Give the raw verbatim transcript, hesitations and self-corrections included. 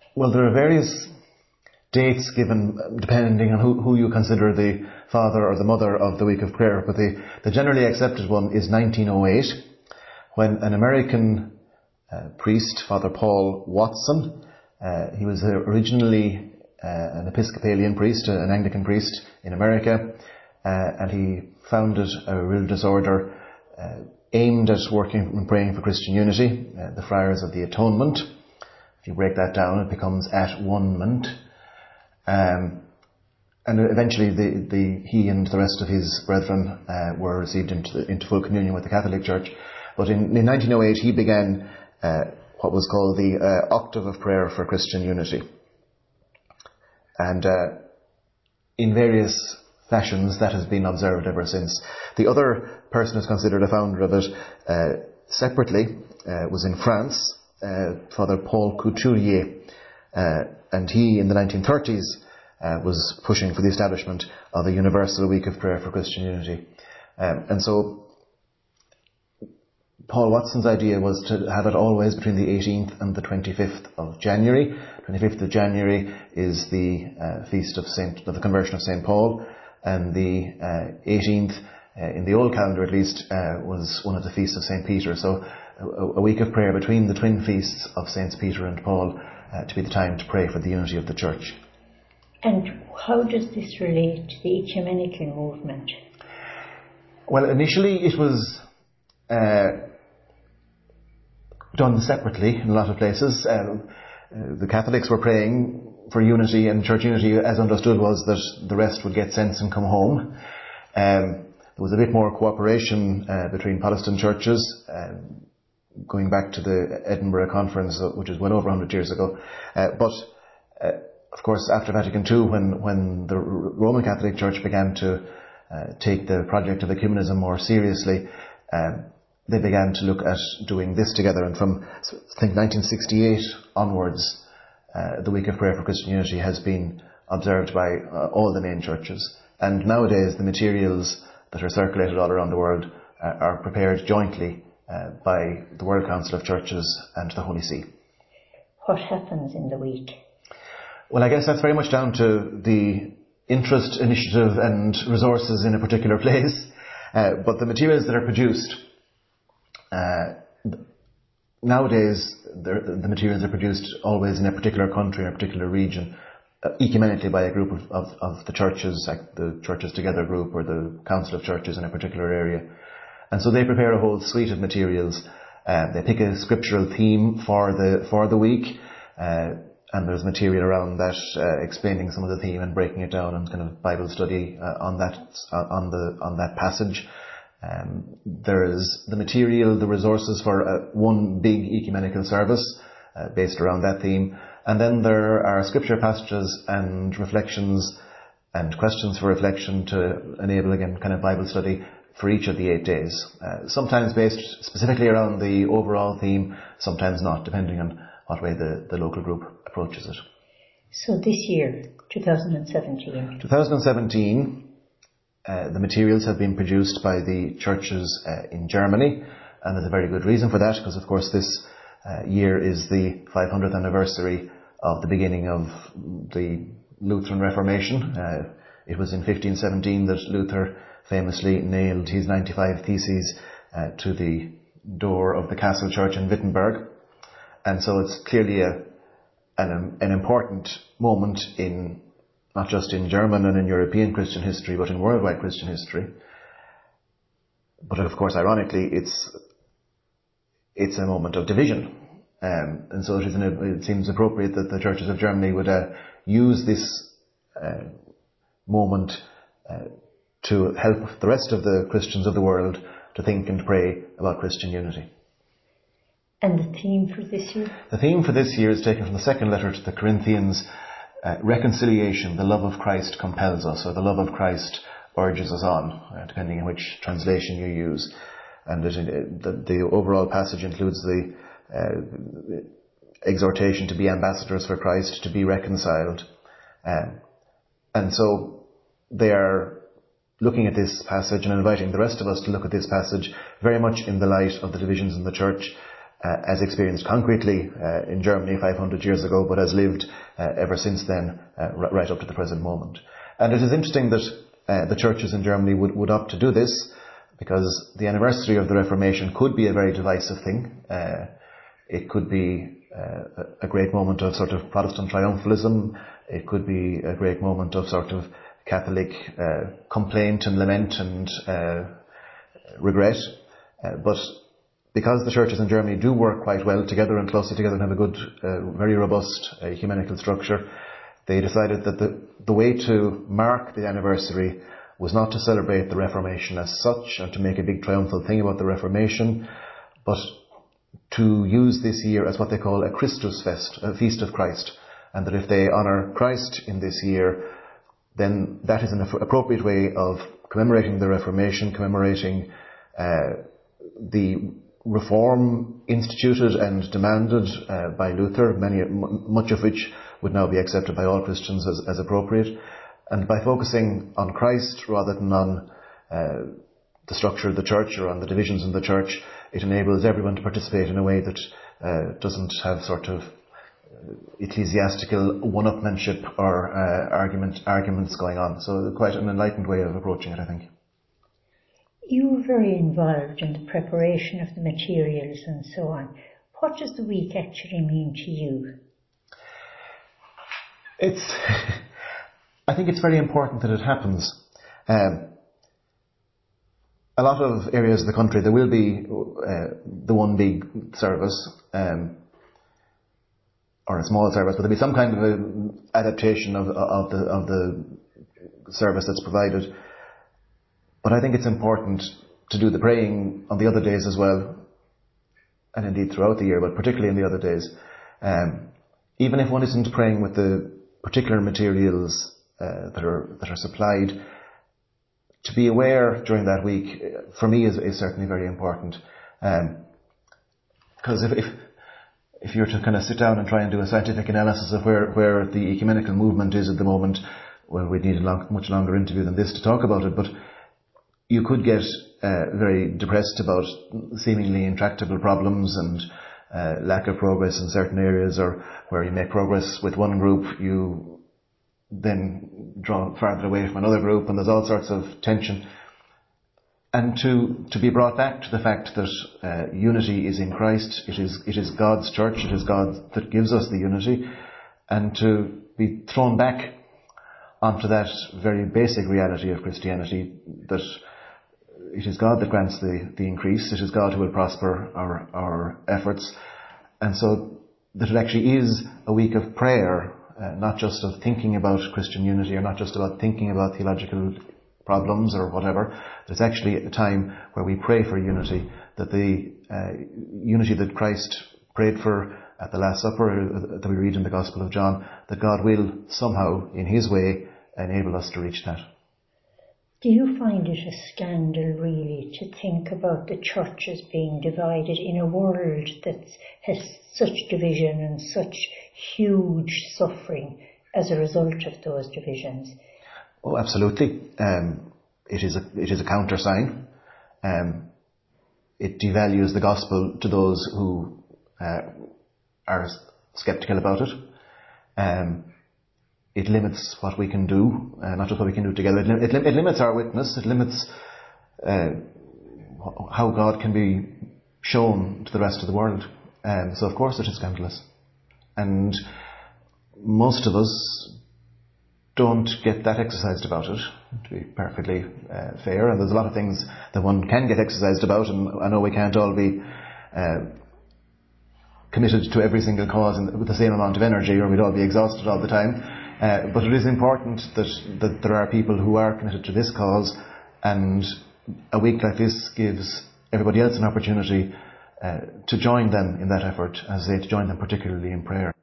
Well, there are various dates given depending on who, who you consider the father or the mother of the week of prayer, but the, the generally accepted one is nineteen oh eight, when an American uh, priest, Father Paul Watson, uh, he was originally uh, an Episcopalian priest, an Anglican priest in America, uh, and he founded a religious order uh, aimed at working and praying for Christian unity, uh, the Friars of the Atonement. If you break that down, it becomes at one-ment. Um, and eventually the, the, he and the rest of his brethren uh, were received into, the, into full communion with the Catholic Church. But in, in nineteen oh eight he began uh, what was called the uh, Octave of Prayer for Christian Unity. And uh, in various fashions that has been observed ever since. The other person who's considered a founder of it uh, separately uh, was in France, uh, Father Paul Couturier, uh, and he in the nineteen thirties uh, was pushing for the establishment of a universal week of prayer for Christian unity. Um, and so Paul Watson's idea was to have it always between the eighteenth and the twenty-fifth of January. twenty-fifth of January is the uh, feast of Saint, of the conversion of Saint Paul, and the uh, eighteenth, uh, in the old calendar at least, uh, was one of the feasts of Saint Peter. So a, a week of prayer between the twin feasts of Saints Peter and Paul uh, to be the time to pray for the unity of the Church. And how does this relate to the ecumenical movement? Well, initially it was uh, done separately in a lot of places. Uh, uh, the Catholics were praying for unity, and church unity, as understood, was that the rest would get sense and come home. Um, there was a bit more cooperation uh, between Protestant churches, um, going back to the Edinburgh Conference, which is well over one hundred years ago. Uh, but, uh, of course, after Vatican Two, when, when the Roman Catholic Church began to uh, take the project of ecumenism more seriously, um, they began to look at doing this together. And from, I think, nineteen sixty-eight onwards, Uh, the Week of Prayer for Christian Unity has been observed by uh, all the main churches. And nowadays the materials that are circulated all around the world uh, are prepared jointly uh, by the World Council of Churches and the Holy See. What happens in the week? Well, I guess that's very much down to the interest, initiative and resources in a particular place. Uh, but the materials that are produced, uh, nowadays, the materials are produced always in a particular country, in a particular region, uh, ecumenically by a group of, of, of the churches, like the Churches Together group or the Council of Churches in a particular area. And so they prepare a whole suite of materials. Uh, they pick a scriptural theme for the for the week, uh, and there's material around that uh, explaining some of the theme and breaking it down, and kind of Bible study uh, on that uh, on the on that passage. Um, there's the material, the resources for uh, one big ecumenical service uh, based around that theme. And then there are scripture passages and reflections and questions for reflection to enable, again, kind of Bible study for each of the eight days. Uh, sometimes based specifically around the overall theme, sometimes not, depending on what way the, the local group approaches it. So this year, twenty seventeen. twenty seventeen, Uh, the materials have been produced by the churches uh, in Germany, and there's a very good reason for that, because of course this uh, year is the five hundredth anniversary of the beginning of the Lutheran Reformation. Uh, it was in fifteen seventeen that Luther famously nailed his ninety-five Theses uh, to the door of the Castle Church in Wittenberg, and so it's clearly a, an, an important moment in not just in German and in European Christian history, but in worldwide Christian history. But of course, ironically, it's it's a moment of division. Um, and so it, is an, it seems appropriate that the churches of Germany would uh, use this uh, moment uh, to help the rest of the Christians of the world to think and pray about Christian unity. And the theme for this year? The theme for this year is taken from the second letter to the Corinthians. Uh, reconciliation, the love of Christ compels us, or the love of Christ urges us on, uh, depending on which translation you use. And it, it, the, the overall passage includes the uh, exhortation to be ambassadors for Christ, to be reconciled. Um, and so they are looking at this passage and inviting the rest of us to look at this passage very much in the light of the divisions in the church, uh, as experienced concretely uh, in Germany five hundred years ago, but has lived uh, ever since then, uh, r- right up to the present moment. And it is interesting that uh, the churches in Germany would, would opt to do this, because the anniversary of the Reformation could be a very divisive thing. Uh, it could be uh, a great moment of sort of Protestant triumphalism. It could be a great moment of sort of Catholic uh, complaint and lament and uh, regret. Uh, but because the churches in Germany do work quite well together and closely together and have a good, uh, very robust uh, ecumenical structure, they decided that the, the way to mark the anniversary was not to celebrate the Reformation as such and to make a big triumphal thing about the Reformation, but to use this year as what they call a Christusfest, a feast of Christ. And that if they honour Christ in this year, then that is an appropriate way of commemorating the Reformation, commemorating uh, the reform instituted and demanded uh, by Luther, many, m- much of which would now be accepted by all Christians as, as appropriate. And by focusing on Christ rather than on uh, the structure of the church or on the divisions in the church, it enables everyone to participate in a way that uh, doesn't have sort of ecclesiastical one-upmanship or uh, argument arguments going on. So quite an enlightened way of approaching it, I think. You were very involved in the preparation of the materials and so on. What does the week actually mean to you? It's... I think it's very important that it happens. Um, a lot of areas of the country, there will be uh, the one big service, um, or a small service, but there'll be some kind of a adaptation of, of the of the service that's provided. But I think it's important to do the praying on the other days as well, and indeed throughout the year, but particularly in the other days. Um, even if one isn't praying with the particular materials uh, that are that are supplied, to be aware during that week, for me, is, is certainly very important. Um, because if, if if you were to kind of sit down and try and do a scientific analysis of where, where the ecumenical movement is at the moment, well, we'd need a long, much longer interview than this to talk about it, but you could get uh, very depressed about seemingly intractable problems and uh, lack of progress in certain areas, or where you make progress with one group, you then draw farther away from another group, and there's all sorts of tension. And to, to be brought back to the fact that uh, unity is in Christ, it is it is God's church, it is God that gives us the unity, and to be thrown back onto that very basic reality of Christianity, that it is God that grants the, the increase, it is God who will prosper our, our efforts, and so that it actually is a week of prayer, uh, not just of thinking about Christian unity, or not just about thinking about theological problems or whatever. There's actually a time where we pray for unity, that the uh, unity that Christ prayed for at the Last Supper, uh, that we read in the Gospel of John, that God will somehow, in His way, enable us to reach that. Do you find it a scandal, really, to think about the church as being divided in a world that has such division and such huge suffering as a result of those divisions? Oh, absolutely. Um, it is a it is a countersign. Um, it devalues the gospel to those who uh, are sceptical about it. Um, it limits what we can do, uh, not just what we can do together. It, lim- it, lim- it limits our witness. It limits uh, how God can be shown to the rest of the world. Um, so, of course, it is scandalous. And most of us don't get that exercised about it, to be perfectly uh, fair. And there's a lot of things that one can get exercised about, and I know we can't all be uh, committed to every single cause with the same amount of energy, or we'd all be exhausted all the time. Uh, but it is important that, that there are people who are committed to this cause, and a week like this gives everybody else an opportunity uh, to join them in that effort, as I say, to join them particularly in prayer.